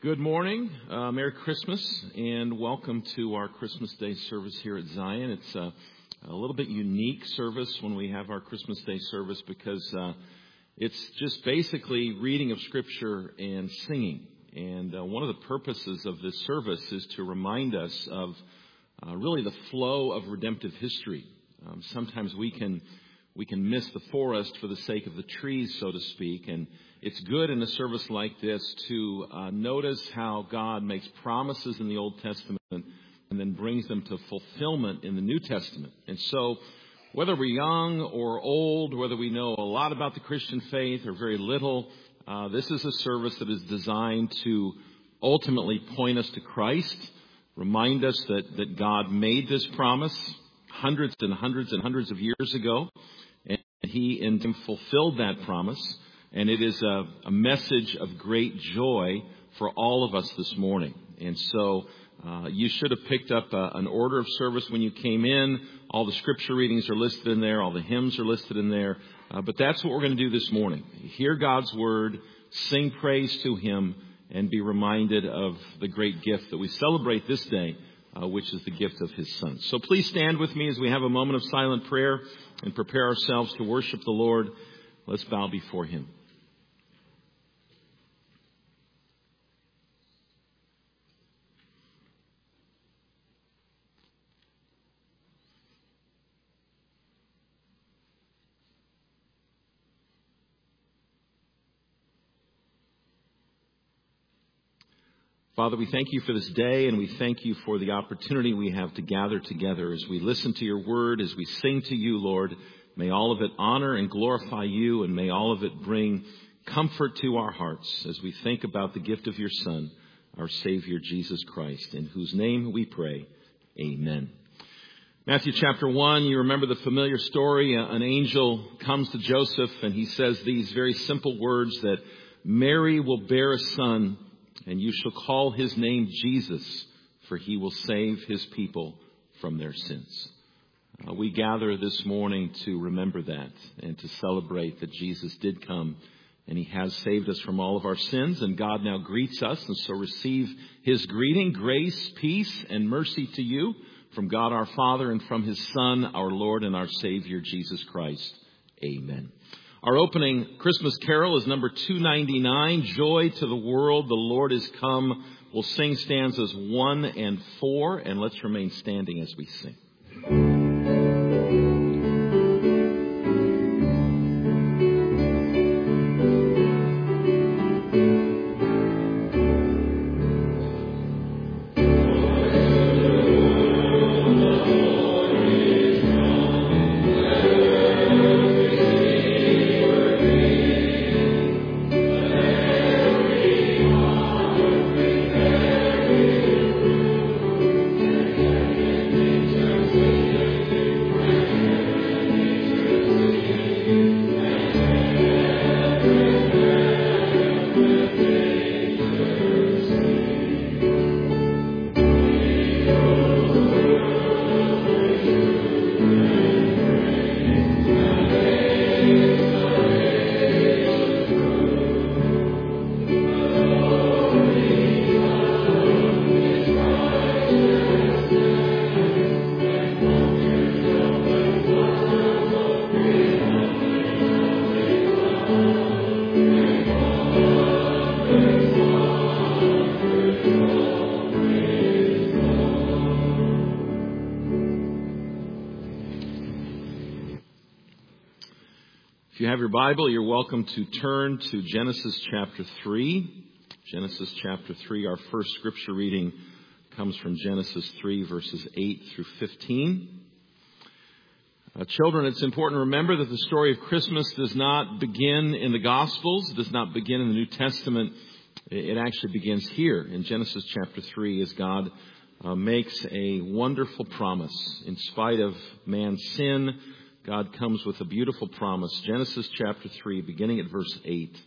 Good morning, Merry Christmas, and welcome to our Christmas Day service here at Zion. It's a little bit unique service when we have our Christmas Day service because it's just basically reading of Scripture and singing. And one of the purposes of this service is to remind us of really the flow of redemptive history. Sometimes we can miss the forest for the sake of the trees, so to speak, and it's good in a service like this to notice how God makes promises in the Old Testament and then brings them to fulfillment in the New Testament. And so whether we're young or old, whether we know a lot about the Christian faith or very little, this is a service that is designed to ultimately point us to Christ, remind us that God made this promise hundreds and hundreds and hundreds of years ago, and He in time fulfilled that promise. And it is a message of great joy for all of us this morning. And so you should have picked up an order of service when you came in. All the scripture readings are listed in there. All the hymns are listed in there. But that's what we're going to do this morning. Hear God's word, sing praise to Him, and be reminded of the great gift that we celebrate this day, which is the gift of His Son. So please stand with me as we have a moment of silent prayer and prepare ourselves to worship the Lord. Let's bow before Him. Father, we thank You for this day, and we thank You for the opportunity we have to gather together as we listen to Your word, as we sing to You, Lord. May all of it honor and glorify You, and may all of it bring comfort to our hearts as we think about the gift of Your Son, our Savior, Jesus Christ, in whose name we pray. Amen. Matthew chapter 1, you remember the familiar story. An angel comes to Joseph, and he says these very simple words that Mary will bear a son, and you shall call his name Jesus, for he will save his people from their sins. We gather this morning to remember that and to celebrate that Jesus did come and He has saved us from all of our sins. And God now greets us. And so receive His greeting, grace, peace, and mercy to you from God our Father and from His Son, our Lord and our Savior, Jesus Christ. Amen. Our opening Christmas carol is number 299, Joy to the World, the Lord is Come. We'll sing stanzas 1 and 4, and let's remain standing as we sing. If you have your Bible, you're welcome to turn to Genesis chapter 3. Genesis chapter 3, our first scripture reading comes from Genesis 3, verses 8 through 15. Children, it's important to remember that the story of Christmas does not begin in the Gospels, does not begin in the New Testament. It actually begins here in Genesis chapter 3 as God makes a wonderful promise. In spite of man's sin, God comes with a beautiful promise. Genesis chapter 3, beginning at verse 8.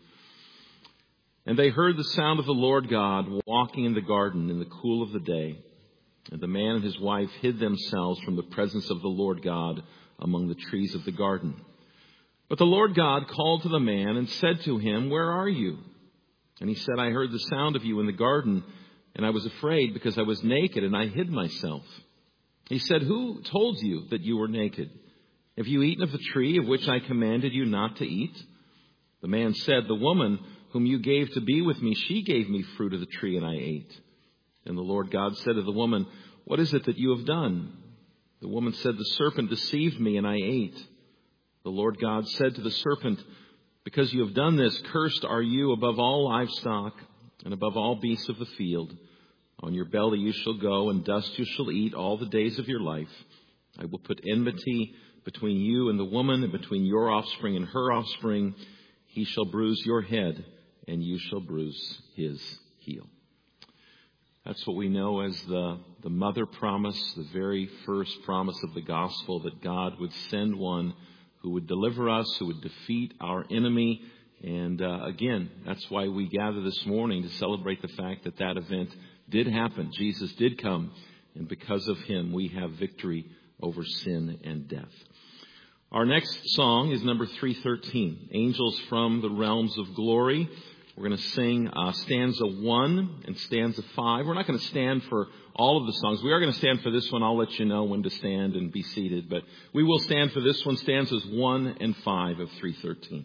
And they heard the sound of the Lord God walking in the garden in the cool of the day. And the man and his wife hid themselves from the presence of the Lord God among the trees of the garden. But the Lord God called to the man and said to him, "Where are you?" And he said, I heard the sound of you in the garden, and I was afraid because I was naked, and I hid myself. He said, who told you that you were naked? Have you eaten of the tree of which I commanded you not to eat? The man said, the woman whom you gave to be with me, she gave me fruit of the tree, and I ate. And the Lord God said to the woman, what is it that you have done? The woman said, the serpent deceived me, and I ate. The Lord God said to the serpent, because you have done this, cursed are you above all livestock and above all beasts of the field. On your belly you shall go, and dust you shall eat all the days of your life. I will put enmity between you and the woman, and between your offspring and her offspring. He shall bruise your head, and you shall bruise his heel. That's what we know as the mother promise, the very first promise of the gospel, that God would send one who would deliver us, who would defeat our enemy. And again, that's why we gather this morning, to celebrate the fact that that event did happen. Jesus did come, and because of him, we have victory over sin and death. Our next song is number 313, Angels from the Realms of Glory. We're going to sing stanza 1 and stanza 5. We're not going to stand for all of the songs. We are going to stand for this one. I'll let you know when to stand and be seated. But we will stand for this one, stanzas 1 and 5 of 313.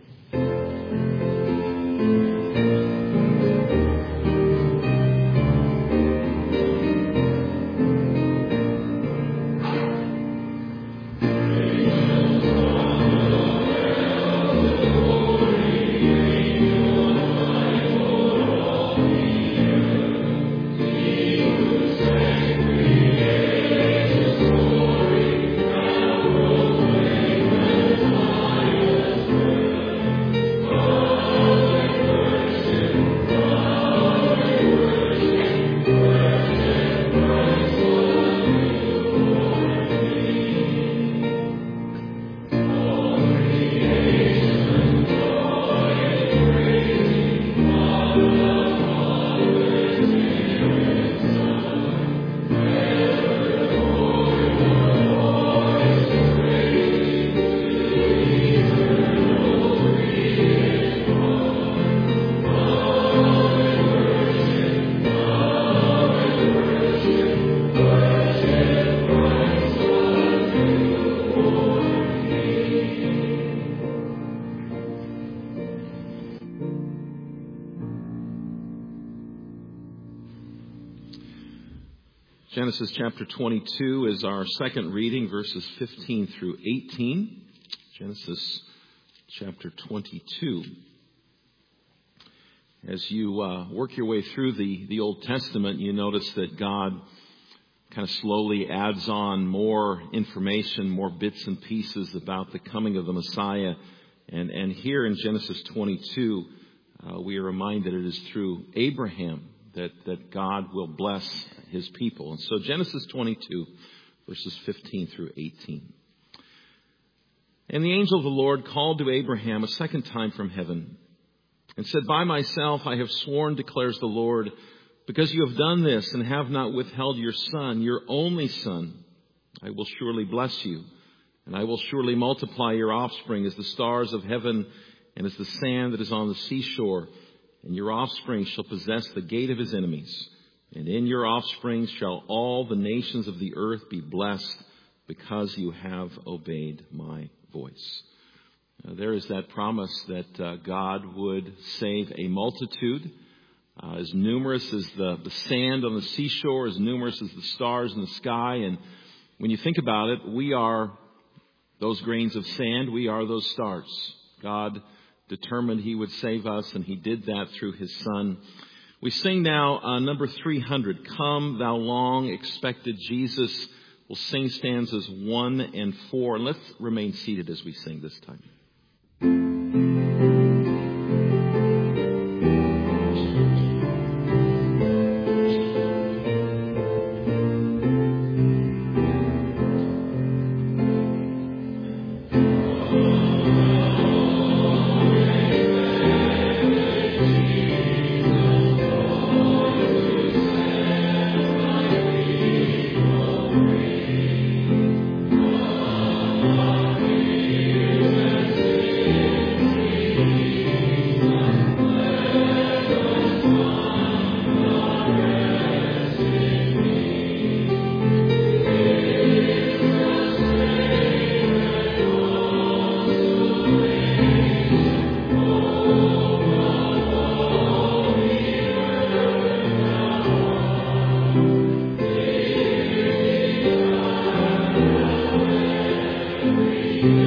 Genesis chapter 22 is our second reading, verses 15 through 18. Genesis chapter 22. As you work your way through the Old Testament, you notice that God kind of slowly adds on more information, more bits and pieces about the coming of the Messiah. And here in Genesis 22, we are reminded it is through Abraham that God will bless his people. And so Genesis 22, verses 15 through 18. And the angel of the Lord called to Abraham a second time from heaven and said, by myself I have sworn, declares the Lord, because you have done this and have not withheld your son, your only son, I will surely bless you, and I will surely multiply your offspring as the stars of heaven and as the sand that is on the seashore. And your offspring shall possess the gate of his enemies. And in your offspring shall all the nations of the earth be blessed, because you have obeyed my voice. There is that promise that God would save a multitude, as numerous as the sand on the seashore, as numerous as the stars in the sky. And when you think about it, we are those grains of sand. We are those stars. God determined he would save us, and he did that through his son. We sing now number 300, Come Thou Long Expected Jesus. We'll sing stanzas 1 and 4. And let's remain seated as we sing this time.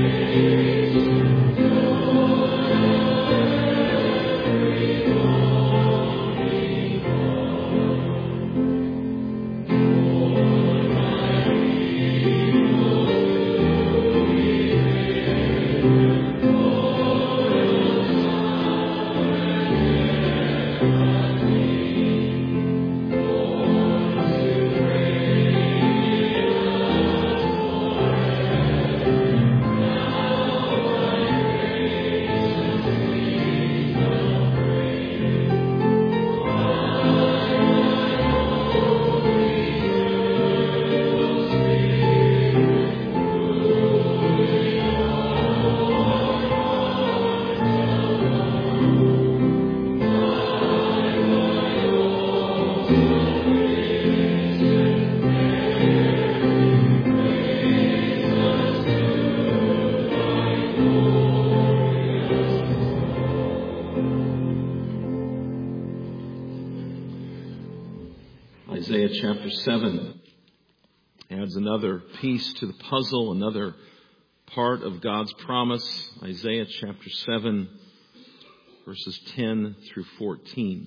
Isaiah chapter 7 adds another piece to the puzzle, another part of God's promise. Isaiah chapter 7, verses 10 through 14.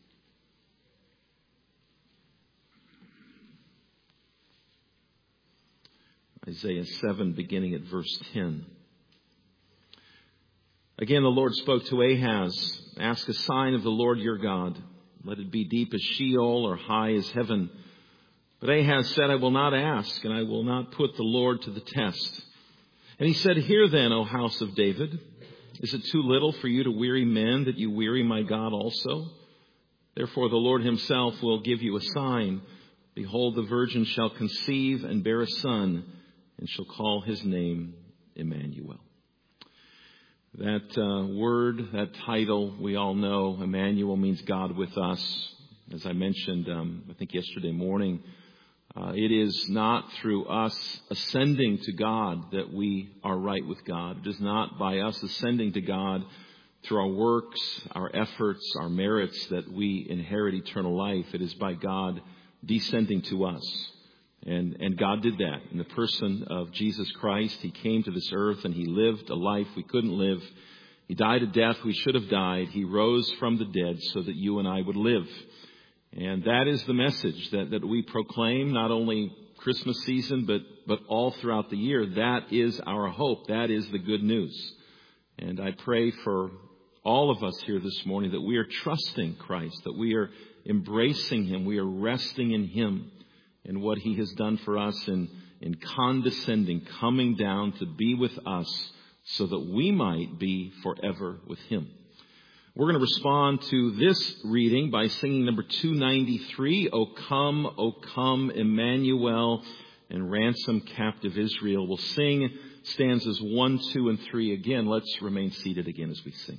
Isaiah 7, beginning at verse 10. Again, the Lord spoke to Ahaz, "Ask a sign of the Lord your God. Let it be deep as Sheol or high as heaven." But Ahaz said, "I will not ask, and I will not put the Lord to the test." And he said, "Hear then, O house of David, is it too little for you to weary men, that you weary my God also? Therefore the Lord himself will give you a sign. Behold, the virgin shall conceive and bear a son, and shall call his name Emmanuel." That word, that title, we all know, Emmanuel, means God with us. As I mentioned, I think yesterday morning, it is not through us ascending to God that we are right with God. It is not by us ascending to God through our works, our efforts, our merits that we inherit eternal life. It is by God descending to us. And God did that in the person of Jesus Christ. He came to this earth and he lived a life we couldn't live. He died a death we should have died. He rose from the dead so that you and I would live. And that is the message that we proclaim, not only Christmas season, but all throughout the year. That is our hope. That is the good news. And I pray for all of us here this morning that we are trusting Christ, that we are embracing him, we are resting in him, and what he has done for us in condescending, coming down to be with us so that we might be forever with him. We're going to respond to this reading by singing number 293, O come, Emmanuel, and ransom captive Israel. We'll sing stanzas 1, 2, and 3 again. Let's remain seated again as we sing.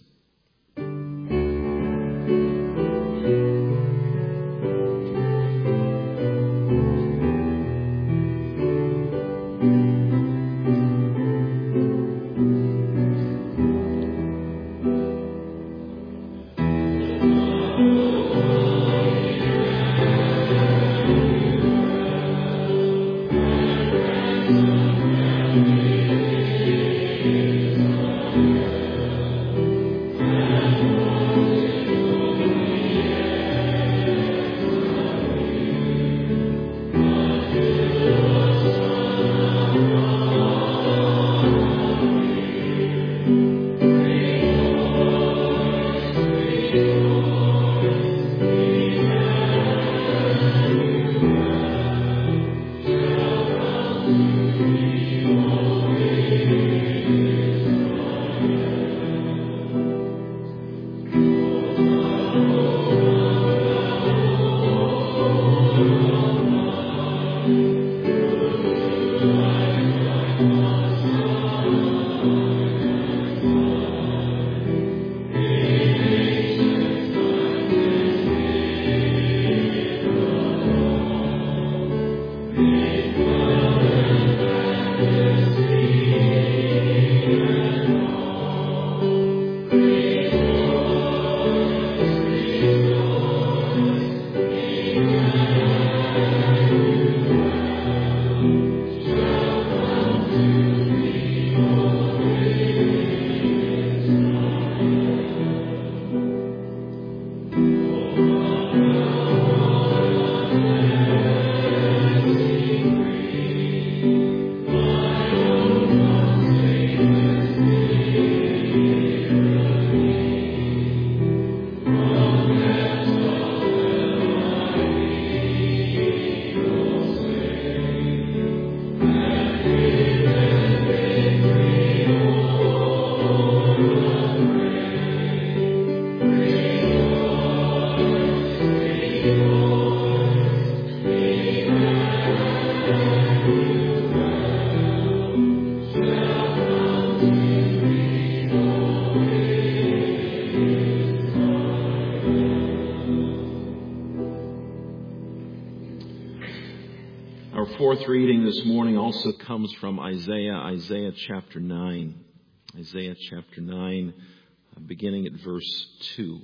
Our fourth reading this morning also comes from Isaiah chapter 9. Isaiah chapter 9, beginning at verse 2.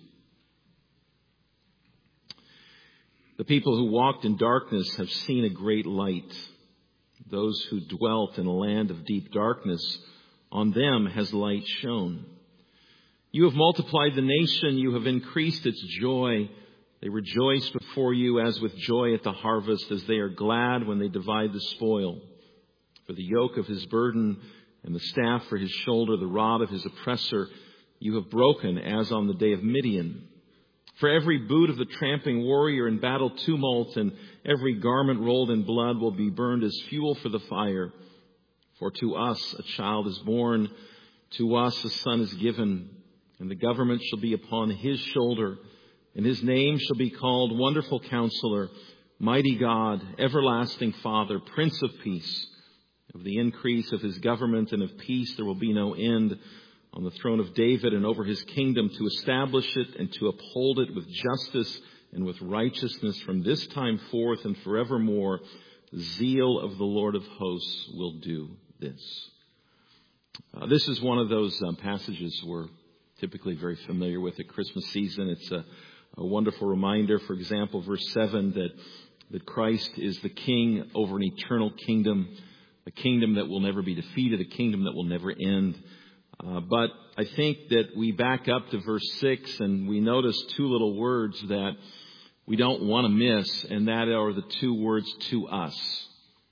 The people who walked in darkness have seen a great light. Those who dwelt in a land of deep darkness, on them has light shone. You have multiplied the nation, you have increased its joy. They rejoice before you as with joy at the harvest, as they are glad when they divide the spoil. For the yoke of his burden and the staff for his shoulder, the rod of his oppressor, you have broken as on the day of Midian. For every boot of the tramping warrior in battle tumult and every garment rolled in blood will be burned as fuel for the fire. For to us a child is born, to us a son is given, and the government shall be upon his shoulder. And his name shall be called Wonderful Counselor, Mighty God, Everlasting Father, Prince of Peace. Of the increase of his government and of peace there will be no end on the throne of David and over his kingdom, to establish it and to uphold it with justice and with righteousness from this time forth and forevermore. The zeal of the Lord of hosts will do this. This is one of those passages we're typically very familiar with at Christmas season. It's a wonderful reminder, for example, verse 7, that Christ is the king over an eternal kingdom, a kingdom that will never be defeated, a kingdom that will never end. But I think that we back up to verse 6 and we notice two little words that we don't want to miss, and that are the two words, to us.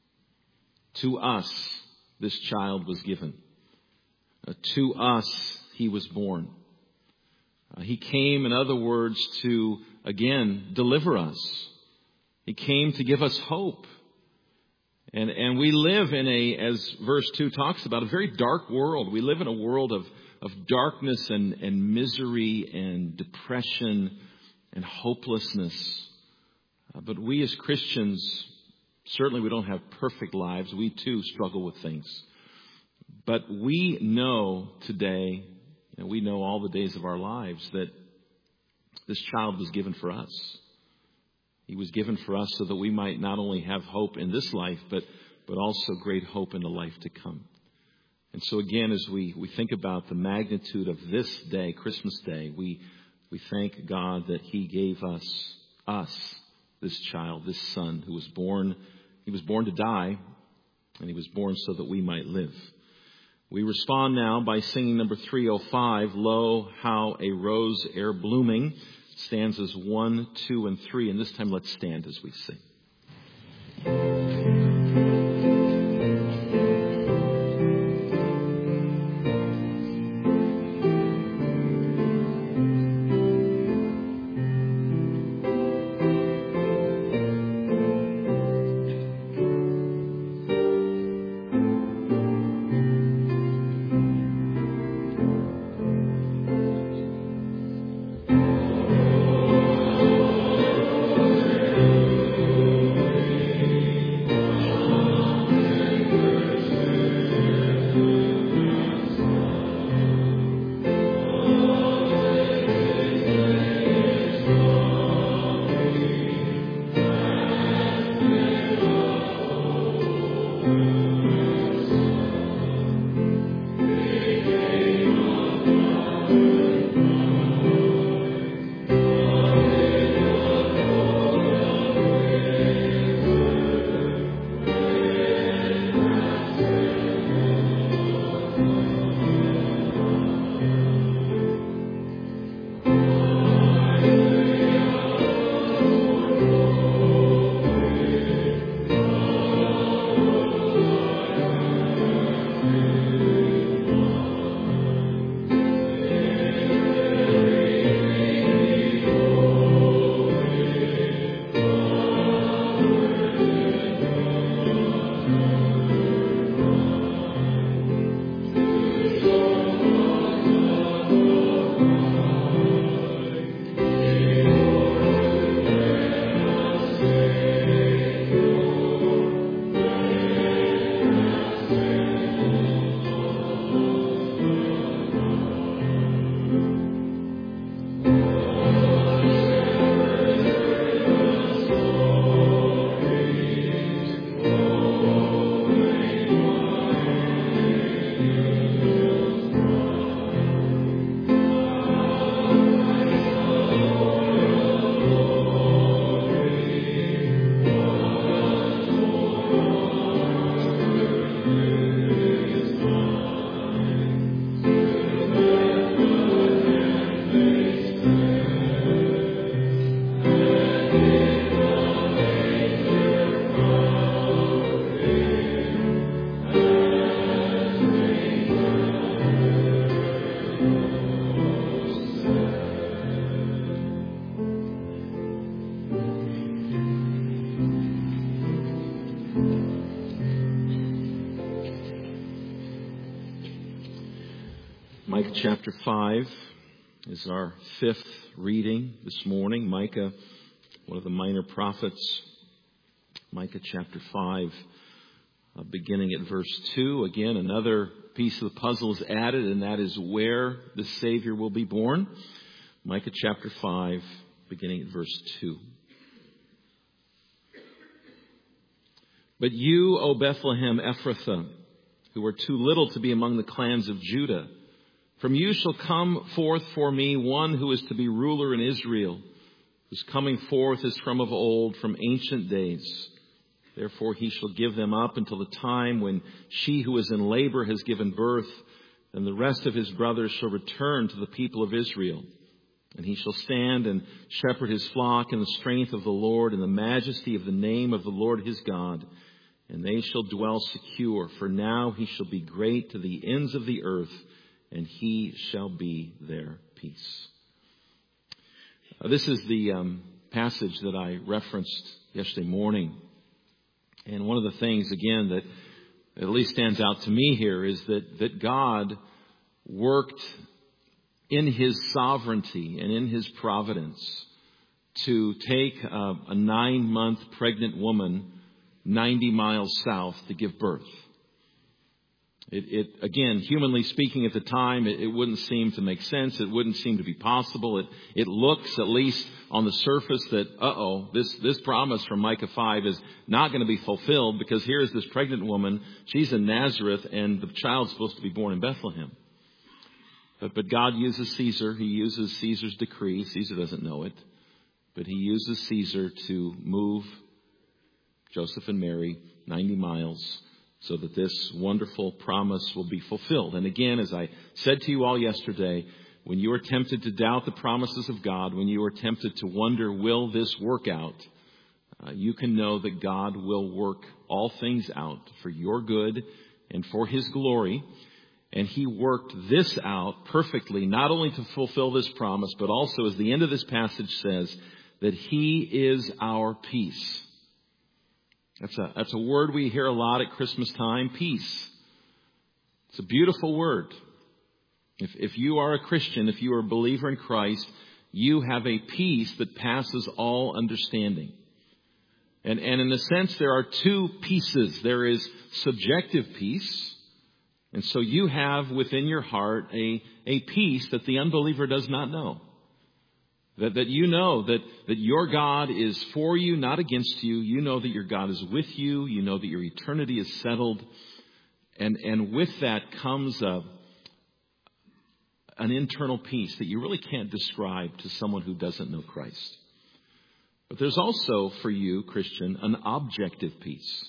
To us, this child was given. To us, he was born. He came, in other words, to, again, deliver us. He came to give us hope. And we live in as verse 2 talks about, a very dark world. We live in a world of darkness and misery and depression and hopelessness. But we as Christians, certainly we don't have perfect lives. We too struggle with things. But we know today, and we know all the days of our lives, that this child was given for us. He was given for us so that we might not only have hope in this life, but also great hope in the life to come. And so again, as we think about the magnitude of this day, Christmas Day, we thank God that he gave us, this child, this son who was born. He was born to die, and he was born so that we might live. We respond now by singing number 305, Lo, How a Rose Ere Blooming, stanzas 1, 2, and 3. And this time let's stand as we sing. Micah chapter 5 is our fifth reading this morning. Micah, one of the minor prophets. Micah chapter 5, beginning at verse 2. Again, another piece of the puzzle is added, and that is where the Savior will be born. Micah chapter 5, beginning at verse 2. But you, O Bethlehem Ephrathah, who are too little to be among the clans of Judah, from you shall come forth for me one who is to be ruler in Israel, whose coming forth is from of old, from ancient days. Therefore he shall give them up until the time when she who is in labor has given birth, and the rest of his brothers shall return to the people of Israel. And he shall stand and shepherd his flock in the strength of the Lord, in the majesty of the name of the Lord his God. And they shall dwell secure, for now he shall be great to the ends of the earth, and he shall be their peace. This is the passage that I referenced yesterday morning. And one of the things, again, that at least stands out to me here is that God worked in his sovereignty and in his providence to take a 9-month pregnant woman 90 miles south to give birth. It again, humanly speaking at the time, it wouldn't seem to make sense. It wouldn't seem to be possible. It looks, at least on the surface, that, this promise from Micah 5 is not going to be fulfilled, because here's this pregnant woman. She's in Nazareth, and the child's supposed to be born in Bethlehem. But God uses Caesar. He uses Caesar's decree. Caesar doesn't know it. But he uses Caesar to move Joseph and Mary 90 miles so that this wonderful promise will be fulfilled. And again, as I said to you all yesterday, when you are tempted to doubt the promises of God, when you are tempted to wonder, will this work out? You can know that God will work all things out for your good and for his glory. And he worked this out perfectly, not only to fulfill this promise, but also, as the end of this passage says, that he is our peace. That's a word we hear a lot at Christmas time, peace. It's a beautiful word. If you are a Christian, if you are a believer in Christ, you have a peace that passes all understanding. And in a sense, there are two pieces. There is subjective peace. And so you have within your heart a peace that the unbeliever does not know. That you know that your God is for you, not against you. You know that your God is with you. You know that your eternity is settled. And with that comes an internal peace that you really can't describe to someone who doesn't know Christ. But there's also for you, Christian, an objective peace.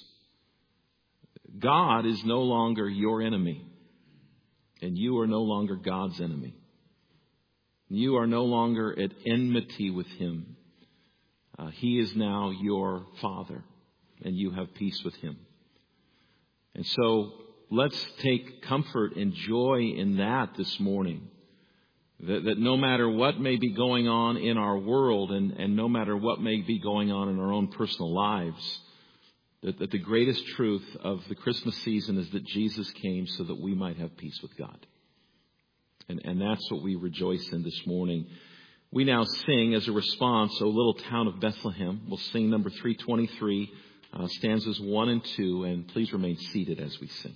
God is no longer your enemy, and you are no longer God's enemy. You are no longer at enmity with him. He is now your Father, and you have peace with him. And so let's take comfort and joy in that this morning. That no matter what may be going on in our world, and no matter what may be going on in our own personal lives, that the greatest truth of the Christmas season is that Jesus came so that we might have peace with God. And that's what we rejoice in this morning. We now sing as a response, O Little Town of Bethlehem. We'll sing number 323, stanzas 1 and 2, and please remain seated as we sing.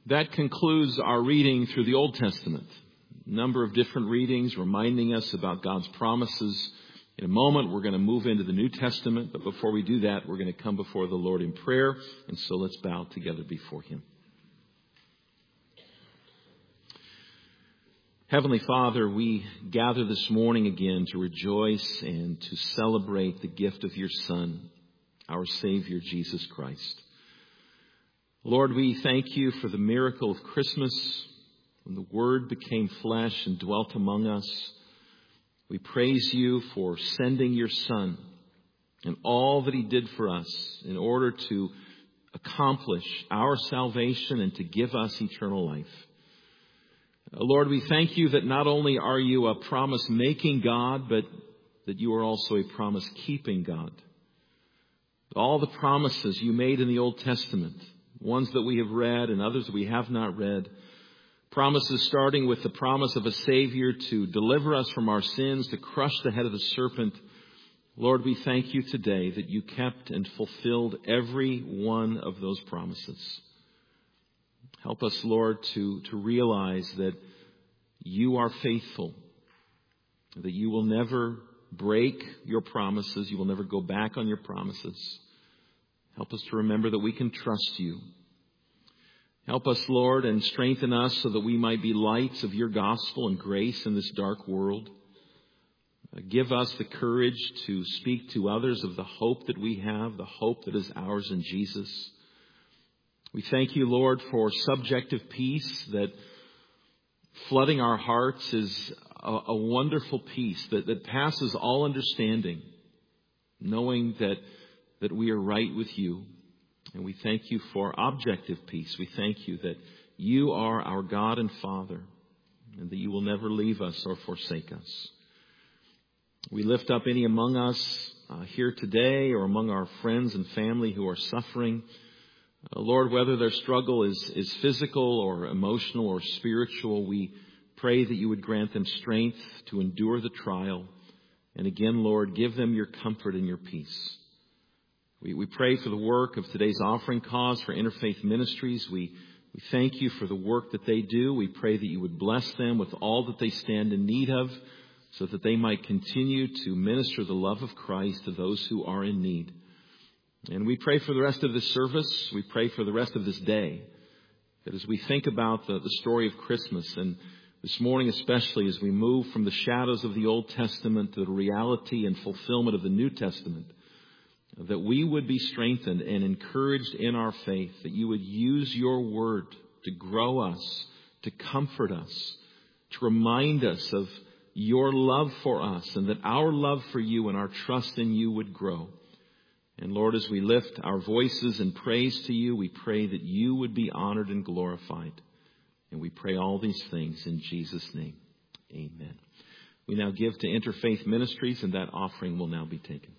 That concludes our reading through the Old Testament. A number of different readings reminding us about God's promises. In a moment, we're going to move into the New Testament, but before we do that, we're going to come before the Lord in prayer, and so let's bow together before Him. Heavenly Father, we gather this morning again to rejoice and to celebrate the gift of your Son, our Savior, Jesus Christ. Lord, we thank you for the miracle of Christmas, when the Word became flesh and dwelt among us. We praise you for sending your Son and all that He did for us in order to accomplish our salvation and to give us eternal life. Lord, we thank you that not only are you a promise-making God, but that you are also a promise-keeping God. All the promises you made in the Old Testament, ones that we have read and others that we have not read, promises starting with the promise of a Savior to deliver us from our sins, to crush the head of the serpent. Lord, we thank you today that you kept and fulfilled every one of those promises. Help us, Lord, to realize that you are faithful, that you will never break your promises. You will never go back on your promises. Help us to remember that we can trust you. Help us, Lord, and strengthen us so that we might be lights of your gospel and grace in this dark world. Give us the courage to speak to others of the hope that we have, the hope that is ours in Jesus. We thank you, Lord, for subjective peace that flooding our hearts is a wonderful peace that passes all understanding, knowing that we are right with you. And we thank you for objective peace. We thank you that you are our God and Father, and that you will never leave us or forsake us. We lift up any among us here today or among our friends and family who are suffering. Lord, whether their struggle is physical or emotional or spiritual, we pray that you would grant them strength to endure the trial. And again, Lord, give them your comfort and your peace. We pray for the work of today's offering cause for Interfaith Ministries. We thank you for the work that they do. We pray that you would bless them with all that they stand in need of, so that they might continue to minister the love of Christ to those who are in need. And we pray for the rest of this service. We pray for the rest of this day, that as we think about the story of Christmas, and this morning especially as we move from the shadows of the Old Testament to the reality and fulfillment of the New Testament, that we would be strengthened and encouraged in our faith, that you would use your word to grow us, to comfort us, to remind us of your love for us, and that our love for you and our trust in you would grow. And Lord, as we lift our voices in praise to you, we pray that you would be honored and glorified. And we pray all these things in Jesus' name. Amen. We now give to Interfaith Ministries, and that offering will now be taken.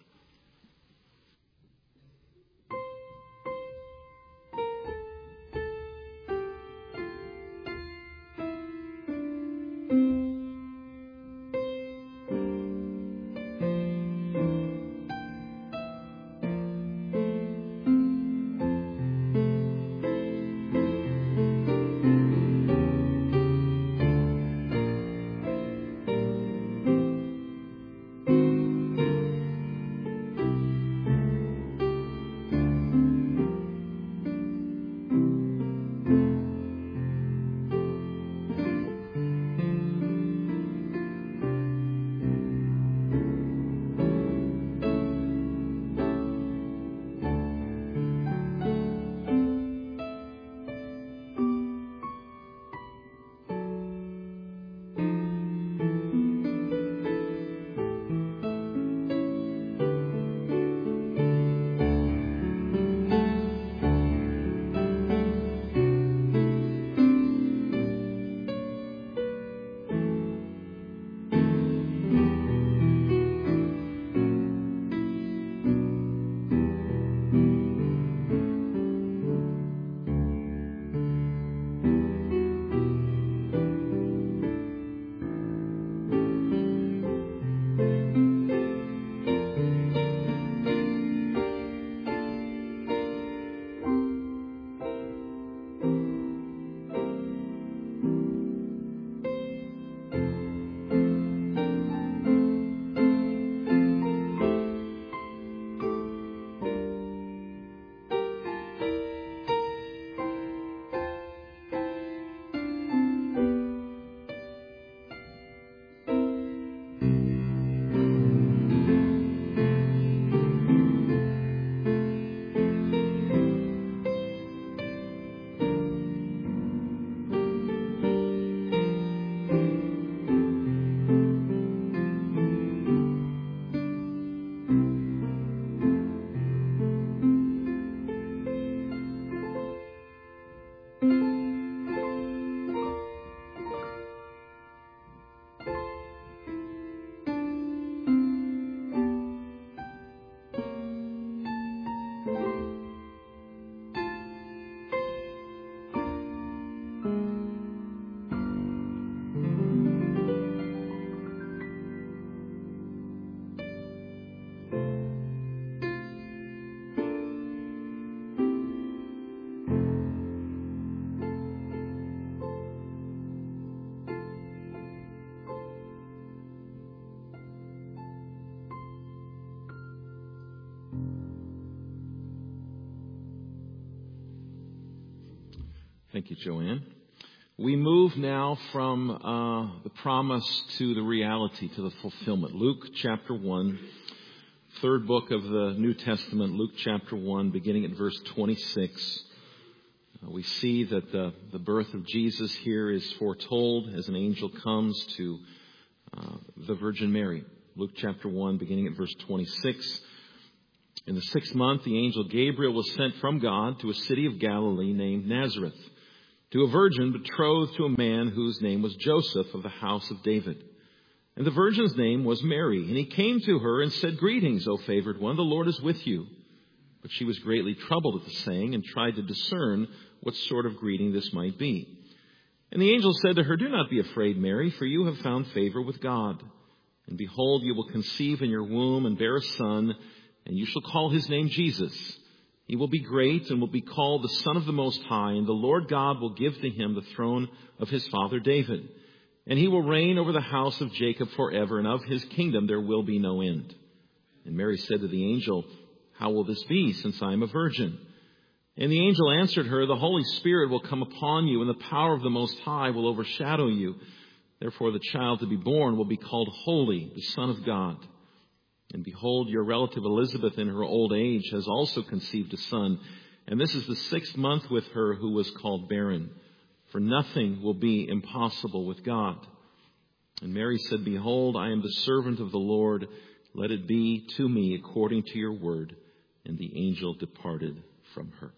Thank you, Joanne. We move now from the promise to the reality, to the fulfillment. Luke chapter 1, third book of the New Testament, Luke chapter 1, beginning at verse 26. We see that the birth of Jesus here is foretold as an angel comes to the Virgin Mary. Luke chapter 1, beginning at verse 26. In the 6th month, the angel Gabriel was sent from God to a city of Galilee named Nazareth, to a virgin betrothed to a man whose name was Joseph of the house of David. And the virgin's name was Mary. And he came to her and said, "Greetings, O favored one, the Lord is with you." But she was greatly troubled at the saying and tried to discern what sort of greeting this might be. And the angel said to her, "Do not be afraid, Mary, for you have found favor with God. And behold, you will conceive in your womb and bear a son, and you shall call his name Jesus. He will be great and will be called the Son of the Most High, and the Lord God will give to him the throne of his father David. And he will reign over the house of Jacob forever, and of his kingdom there will be no end." And Mary said to the angel, "How will this be, since I am a virgin?" And the angel answered her, "The Holy Spirit will come upon you, and the power of the Most High will overshadow you. Therefore the child to be born will be called Holy, the Son of God. And behold, your relative Elizabeth in her old age has also conceived a son. And this is the 6th month with her who was called barren. For nothing will be impossible with God." And Mary said, "Behold, I am the servant of the Lord. Let it be to me according to your word." And the angel departed from her.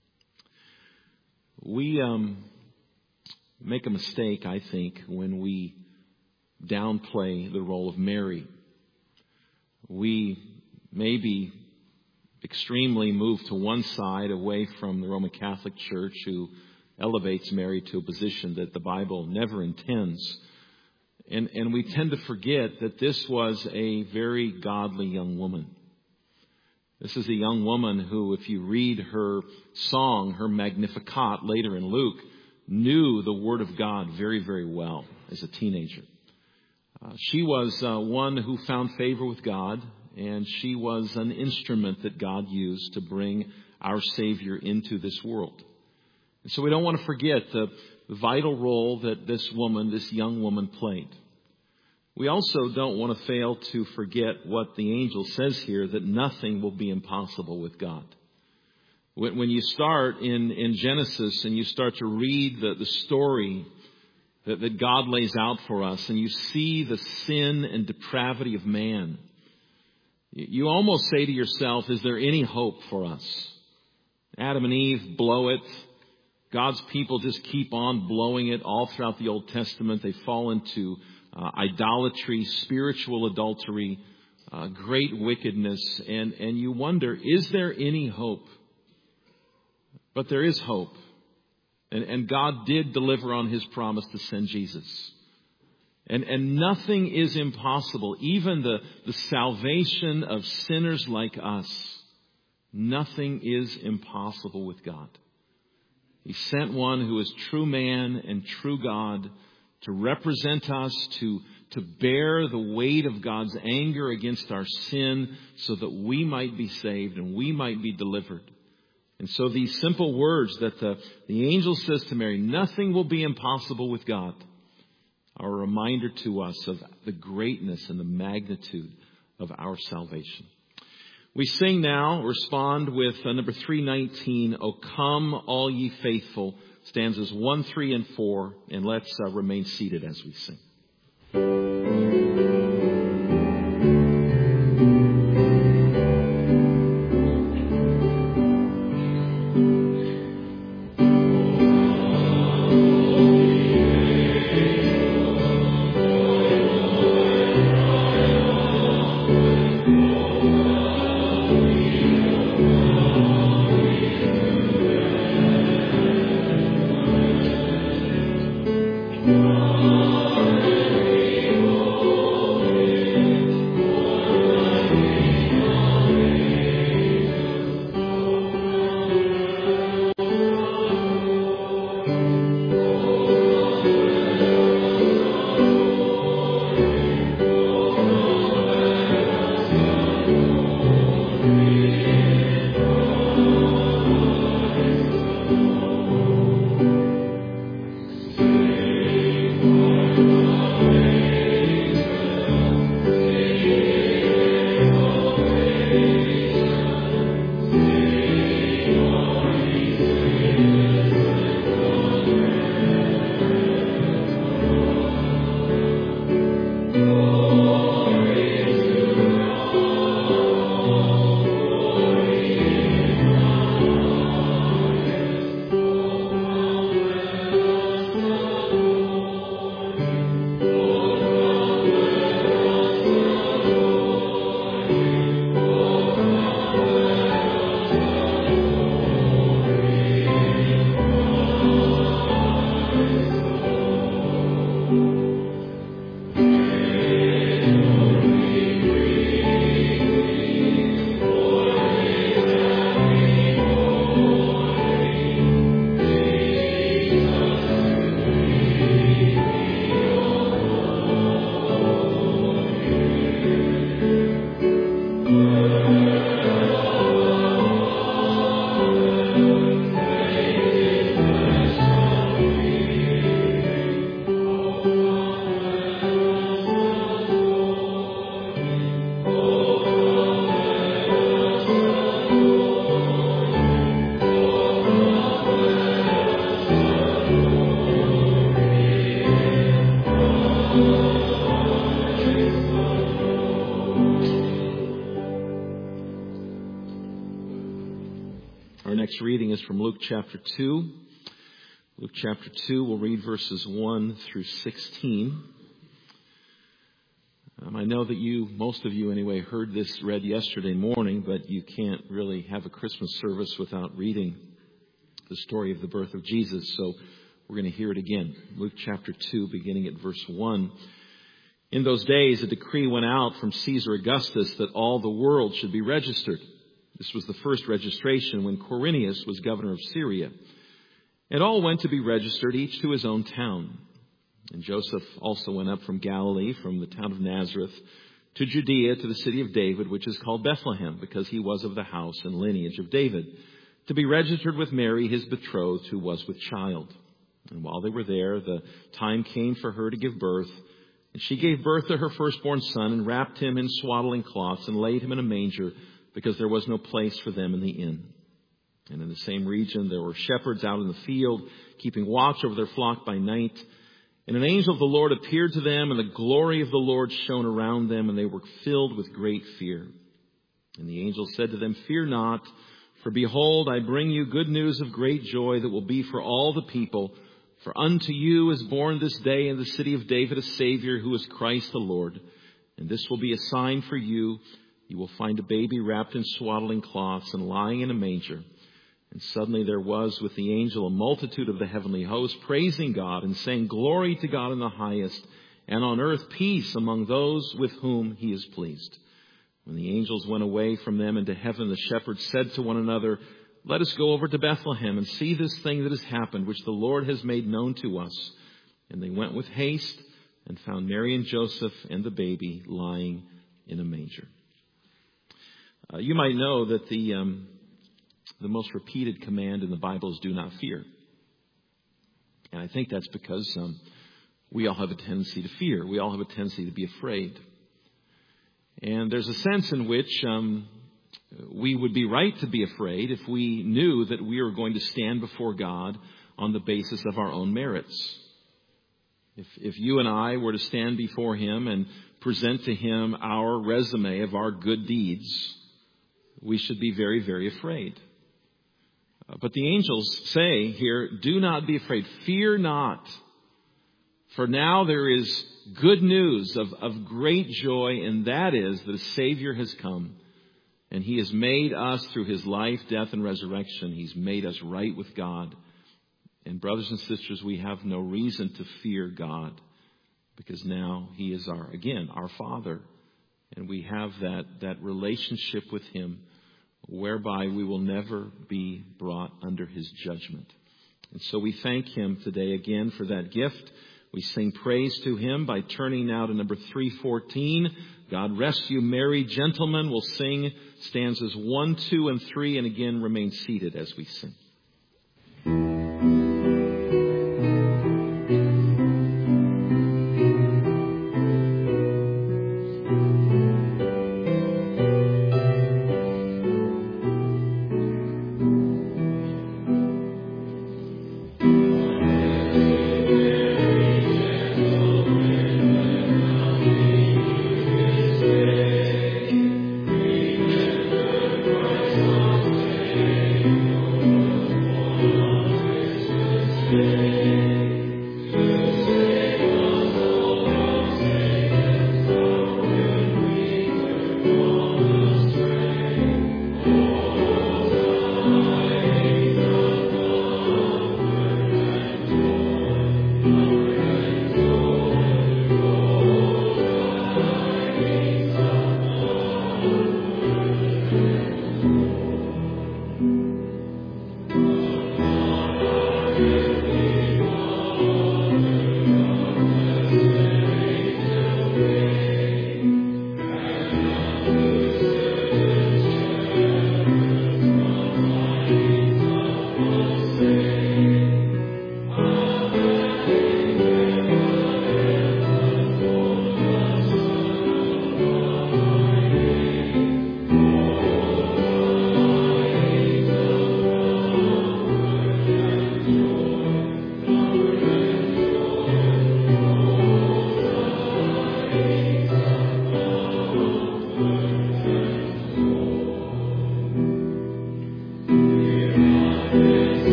We make a mistake, I think, when we downplay the role of Mary. We maybe extremely move to one side away from the Roman Catholic Church, who elevates Mary to a position that the Bible never intends. And we tend to forget that this was a very godly young woman. This is a young woman who, if you read her song, her Magnificat, later in Luke, knew the Word of God very, very well as a teenager. She was one who found favor with God, and she was an instrument that God used to bring our Savior into this world. And so we don't want to forget the vital role that this young woman played. We also don't want to fail to forget what the angel says here, that nothing will be impossible with God. When you start in Genesis and you start to read the story that God lays out for us, and you see the sin and depravity of man, you almost say to yourself, is there any hope for us? Adam and Eve blow it. God's people just keep on blowing it all throughout the Old Testament. They fall into idolatry, spiritual adultery, great wickedness. And you wonder, is there any hope? But there is hope. And God did deliver on his promise to send Jesus. And nothing is impossible. Even the salvation of sinners like us, nothing is impossible with God. He sent one who is true man and true God to represent us, to bear the weight of God's anger against our sin so that we might be saved and we might be delivered. And so these simple words that the angel says to Mary, nothing will be impossible with God, are a reminder to us of the greatness and the magnitude of our salvation. We sing now, respond with number 319, "O come, all ye faithful," stanzas 1, 3, and 4, and let's remain seated as we sing. Our next reading is from Luke chapter 2. Luke chapter 2, we'll read verses 1 through 16. I know that most of you anyway, heard this read yesterday morning, but you can't really have a Christmas service without reading the story of the birth of Jesus. So we're going to hear it again. Luke chapter 2, beginning at verse 1. In those days, a decree went out from Caesar Augustus that all the world should be registered. This was the first registration when Quirinius was governor of Syria. And all went to be registered, each to his own town. And Joseph also went up from Galilee, from the town of Nazareth, to Judea, to the city of David, which is called Bethlehem, because he was of the house and lineage of David, to be registered with Mary, his betrothed, who was with child. And while they were there, the time came for her to give birth. And she gave birth to her firstborn son, and wrapped him in swaddling cloths, and laid him in a manger, because there was no place for them in the inn. And in the same region there were shepherds out in the field, keeping watch over their flock by night. And an angel of the Lord appeared to them, and the glory of the Lord shone around them, and they were filled with great fear. And the angel said to them, "Fear not, for behold, I bring you good news of great joy that will be for all the people. For unto you is born this day in the city of David a Savior, who is Christ the Lord. And this will be a sign for you. You will find a baby wrapped in swaddling cloths and lying in a manger." And suddenly there was with the angel a multitude of the heavenly host, praising God and saying, "Glory to God in the highest, and on earth peace among those with whom he is pleased." When the angels went away from them into heaven, the shepherds said to one another, "Let us go over to Bethlehem and see this thing that has happened, which the Lord has made known to us." And they went with haste and found Mary and Joseph and the baby lying in a manger. You might know that the most repeated command in the Bible is "do not fear." And I think that's because we all have a tendency to fear. We all have a tendency to be afraid. And there's a sense in which we would be right to be afraid if we knew that we were going to stand before God on the basis of our own merits. If you and I were to stand before him and present to him our resume of our good deeds, we should be very, very afraid. But the angels say here, "Do not be afraid. Fear not. For now there is good news of great joy, and that is that a Savior has come. And he has made us, through his life, death, and resurrection, he's made us right with God." And brothers and sisters, we have no reason to fear God, because now he is our Father. And we have that relationship with him, whereby we will never be brought under his judgment. And so we thank him today again for that gift. We sing praise to him by turning now to number 314. "God Rest You Merry Gentlemen." We'll sing stanzas 1, 2, and 3, and again remain seated as we sing.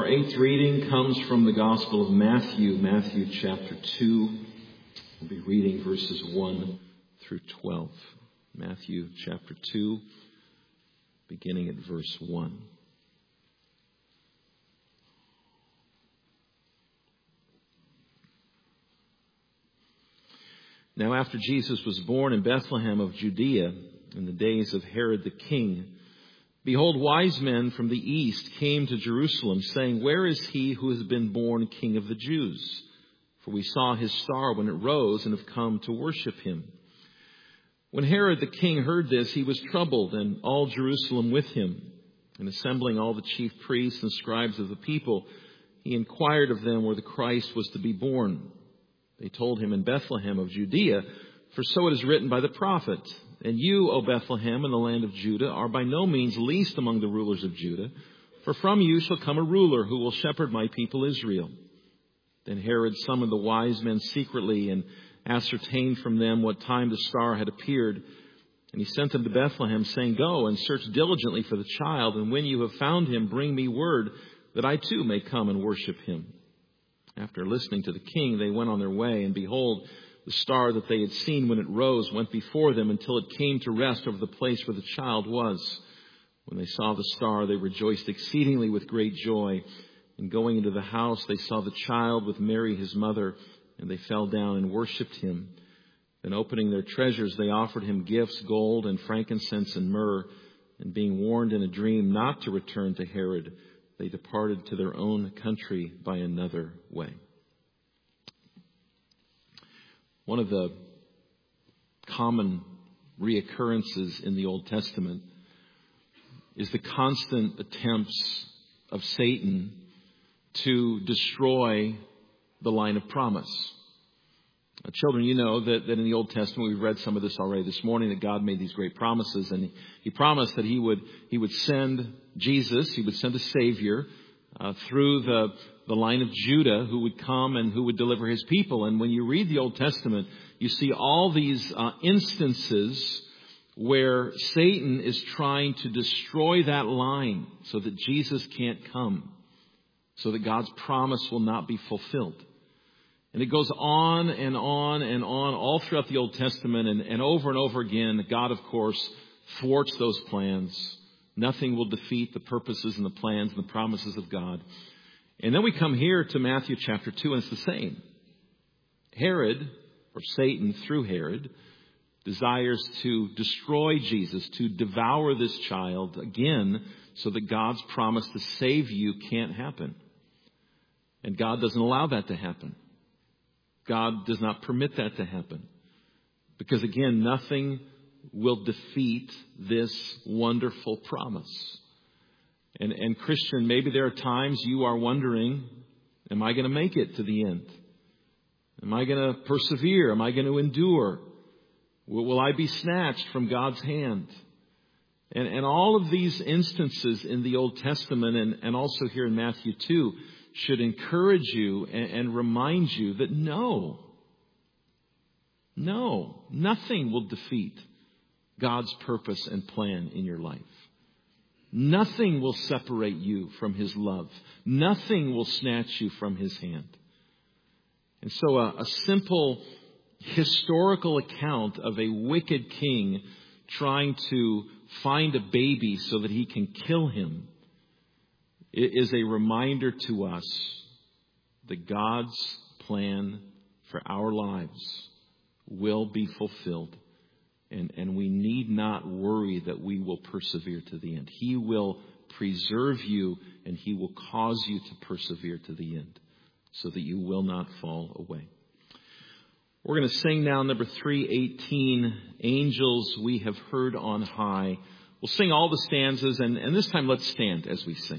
Our eighth reading comes from the Gospel of Matthew, Matthew chapter 2. We'll be reading verses 1 through 12. Matthew chapter 2, beginning at verse 1. Now after Jesus was born in Bethlehem of Judea in the days of Herod the king, behold, wise men from the east came to Jerusalem, saying, "Where is he who has been born King of the Jews? For we saw his star when it rose and have come to worship him." When Herod the king heard this, he was troubled, and all Jerusalem with him. And assembling all the chief priests and scribes of the people, he inquired of them where the Christ was to be born. They told him, "In Bethlehem of Judea, for so it is written by the prophet, 'And you, O Bethlehem, in the land of Judah, are by no means least among the rulers of Judah, for from you shall come a ruler who will shepherd my people Israel.' Then Herod summoned the wise men secretly and ascertained from them what time the star had appeared. And he sent them to Bethlehem, saying, 'Go and search diligently for the child, and when you have found him, bring me word that I too may come and worship him.' After listening to the king, they went on their way, and behold, the star that they had seen when it rose went before them until it came to rest over the place where the child was. When they saw the star, they rejoiced exceedingly with great joy. And going into the house, they saw the child with Mary his mother, and they fell down and worshipped him. Then opening their treasures, they offered him gifts, gold and frankincense and myrrh. And being warned in a dream not to return to Herod, they departed to their own country by another way." One of the common reoccurrences in the Old Testament is the constant attempts of Satan to destroy the line of promise. Children, you know that in the Old Testament, we've read some of this already this morning, that God made these great promises, and He promised that He would send Jesus, He would send a Savior through the line of Judah, who would come and who would deliver His people. And when you read the Old Testament, you see all these instances where Satan is trying to destroy that line so that Jesus can't come, so that God's promise will not be fulfilled. And it goes on and on and on all throughout the Old Testament, and over again, God, of course, thwarts those plans. Nothing will defeat the purposes and the plans and the promises of God. And then we come here to Matthew chapter 2, and it's the same. Herod, or Satan through Herod, desires to destroy Jesus, to devour this child again, so that God's promise to save you can't happen. And God doesn't allow that to happen. God does not permit that to happen. Because again, nothing will defeat this wonderful promise. And Christian, maybe there are times you are wondering, am I going to make it to the end? Am I going to persevere? Am I going to endure? Will I be snatched from God's hand? And all of these instances in the Old Testament and also here in Matthew 2 should encourage you and remind you that no, nothing will defeat God's purpose and plan in your life. Nothing will separate you from His love. Nothing will snatch you from His hand. And so a simple historical account of a wicked king trying to find a baby so that he can kill him is a reminder to us that God's plan for our lives will be fulfilled. And we need not worry that we will persevere to the end. He will preserve you, and He will cause you to persevere to the end so that you will not fall away. We're going to sing now number 318, "Angels We Have Heard on High." We'll sing all the stanzas, and this time let's stand as we sing.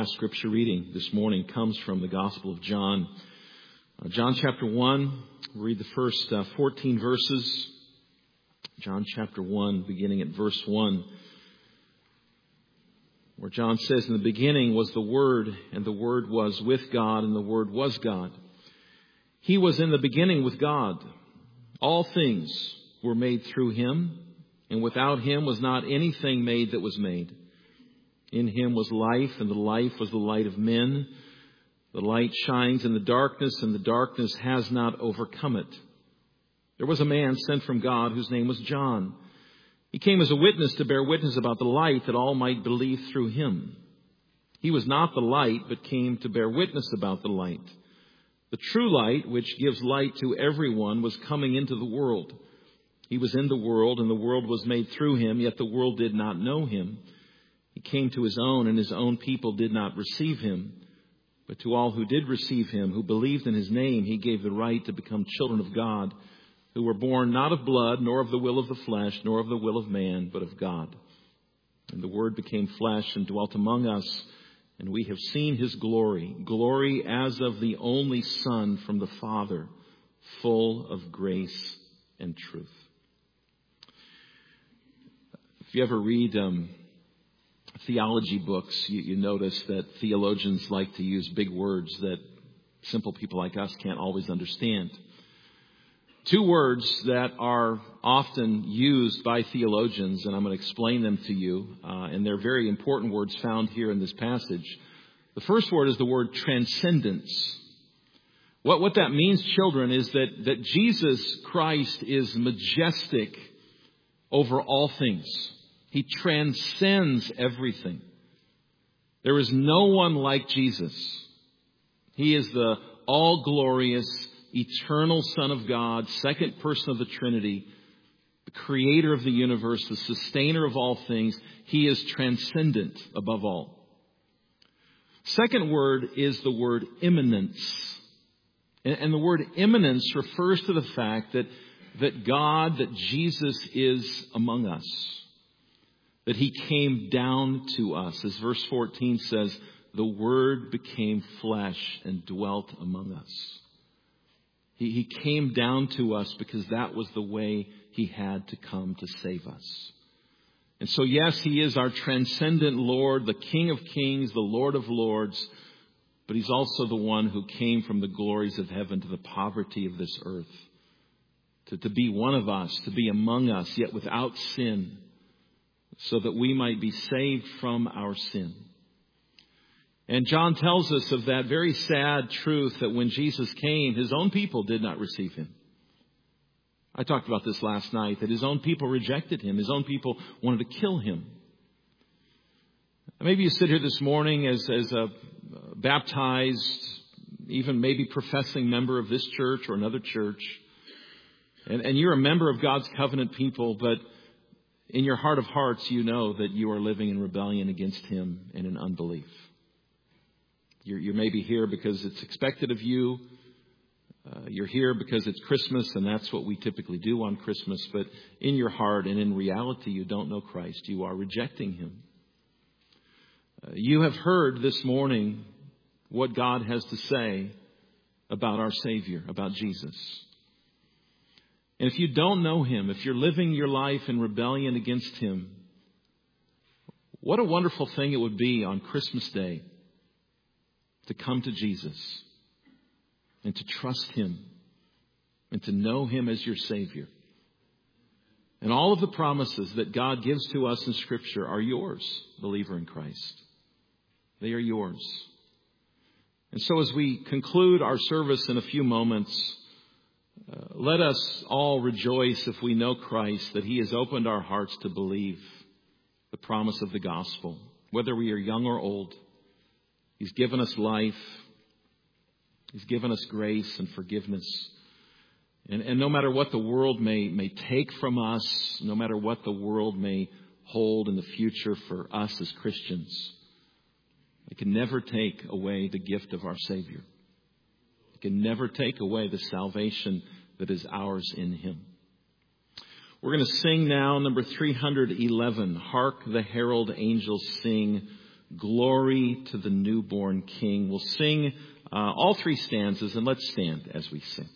last scripture reading this morning comes from the Gospel of John. John chapter 1, we'll read the first 14 verses. John chapter 1, beginning at verse 1, where John says, "In the beginning was the Word, and the Word was with God, and the Word was God. He was in the beginning with God. All things were made through Him, and without Him was not anything made that was made. In Him was life, and the life was the light of men. The light shines in the darkness, and the darkness has not overcome it. There was a man sent from God whose name was John. He came as a witness to bear witness about the light, that all might believe through him. He was not the light, but came to bear witness about the light. The true light, which gives light to everyone, was coming into the world. He was in the world, and the world was made through him, yet the world did not know him. He came to his own, and his own people did not receive him. But to all who did receive him, who believed in his name, he gave the right to become children of God, who were born not of blood, nor of the will of the flesh, nor of the will of man, but of God. And the Word became flesh and dwelt among us, and we have seen his glory, glory as of the only Son from the Father, full of grace and truth." If you ever read theology books, you notice that theologians like to use big words that simple people like us can't always understand. Two words that are often used by theologians, and I'm going to explain them to you, and they're very important words found here in this passage. The first word is the word transcendence. What that means, children, is that Jesus Christ is majestic over all things. He transcends everything. There is no one like Jesus. He is the all-glorious, eternal Son of God, second person of the Trinity, the creator of the universe, the sustainer of all things. He is transcendent above all. Second word is the word immanence. And the word immanence refers to the fact that Jesus is among us, that he came down to us. As verse 14 says, the Word became flesh and dwelt among us. He came down to us because that was the way he had to come to save us. And so, yes, he is our transcendent Lord, the King of Kings, the Lord of Lords, but he's also the one who came from the glories of heaven to the poverty of this earth, to be one of us, to be among us, yet without sin, so that we might be saved from our sin. And John tells us of that very sad truth that when Jesus came, his own people did not receive him. I talked about this last night, that his own people rejected him. His own people wanted to kill him. Maybe you sit here this morning as a baptized, even maybe professing member of this church or another church. And you're a member of God's covenant people, but in your heart of hearts, you know that you are living in rebellion against him and in unbelief. You're maybe here because it's expected of you. You're here because it's Christmas, and that's what we typically do on Christmas. But in your heart and in reality, you don't know Christ. You are rejecting him. You have heard this morning what God has to say about our Savior, about Jesus. And if you don't know him, if you're living your life in rebellion against him, what a wonderful thing it would be on Christmas Day to come to Jesus and to trust him and to know him as your Savior. And all of the promises that God gives to us in Scripture are yours, believer in Christ. They are yours. And so as we conclude our service in a few moments, let us all rejoice if we know Christ, that he has opened our hearts to believe the promise of the gospel. Whether we are young or old, he's given us life. He's given us grace and forgiveness. And no matter what the world may take from us, no matter what the world may hold in the future for us as Christians, it can never take away the gift of our Savior. It can never take away the salvation that is ours in him. We're going to sing now number 311, Hark the Herald Angels Sing, Glory to the newborn King. We'll sing all three stanzas, and let's stand as we sing.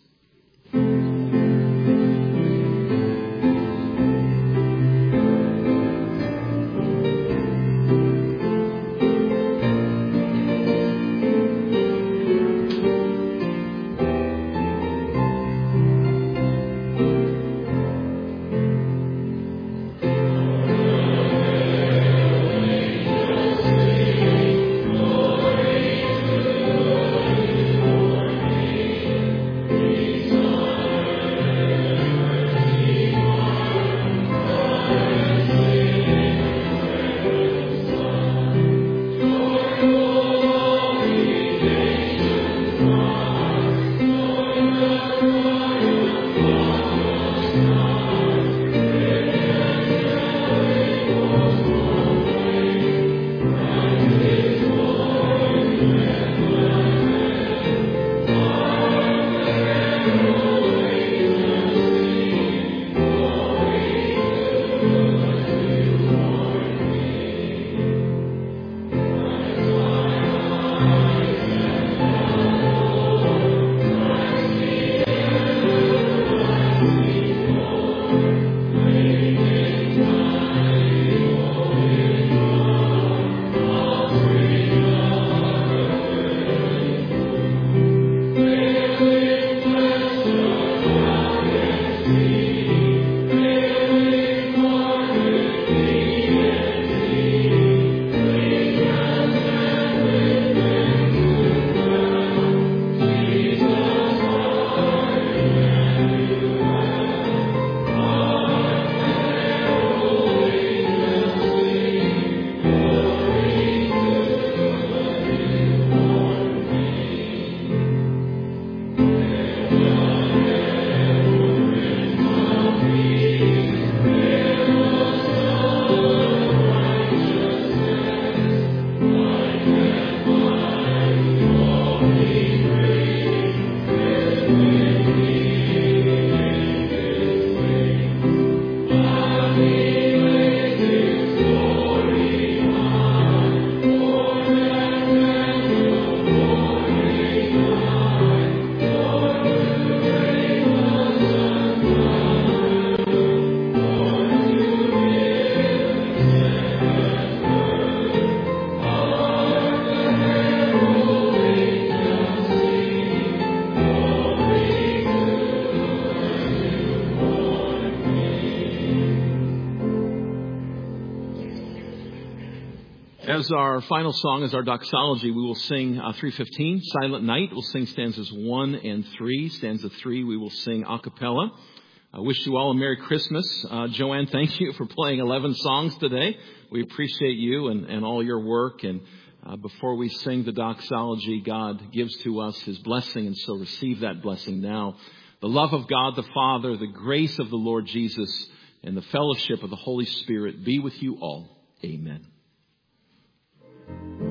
As our final song, as our doxology, we will sing 315, Silent Night. We'll sing stanzas 1 and 3. Stanza 3, we will sing a cappella. I wish you all a Merry Christmas. Joanne, thank you for playing 11 songs today. We appreciate you and all your work. And before we sing the doxology, God gives to us His blessing, and so receive that blessing now. The love of God the Father, the grace of the Lord Jesus, and the fellowship of the Holy Spirit be with you all. Amen.